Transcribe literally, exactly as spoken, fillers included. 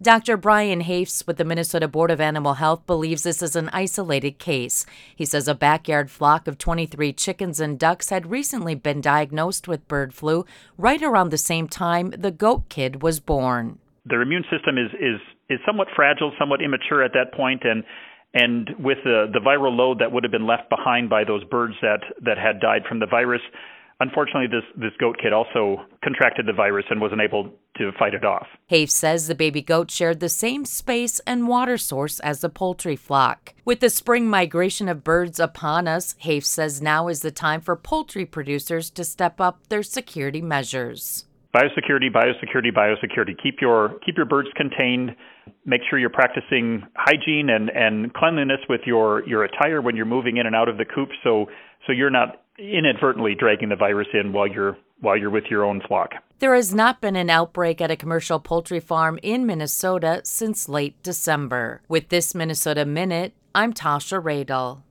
Doctor Brian Hafes with the Minnesota Board of Animal Health believes this is an isolated case. He says a backyard flock of twenty-three chickens and ducks had recently been diagnosed with bird flu right around the same time the goat kid was born. Their immune system is is is somewhat fragile, somewhat immature at that point, and and with the, the viral load that would have been left behind by those birds that, that had died from the virus, unfortunately, this, this goat kid also contracted the virus and wasn't able to fight it off. Hafes says the baby goat shared the same space and water source as the poultry flock. With the spring migration of birds upon us, Hafes says now is the time for poultry producers to step up their security measures. Biosecurity, biosecurity, biosecurity. Keep your keep your birds contained. Make sure you're practicing hygiene and, and cleanliness with your, your attire when you're moving in and out of the coop, so so you're not inadvertently dragging the virus in while you're while you're with your own flock. There has not been an outbreak at a commercial poultry farm in Minnesota since late December. With this Minnesota Minute, I'm Tasha Radel.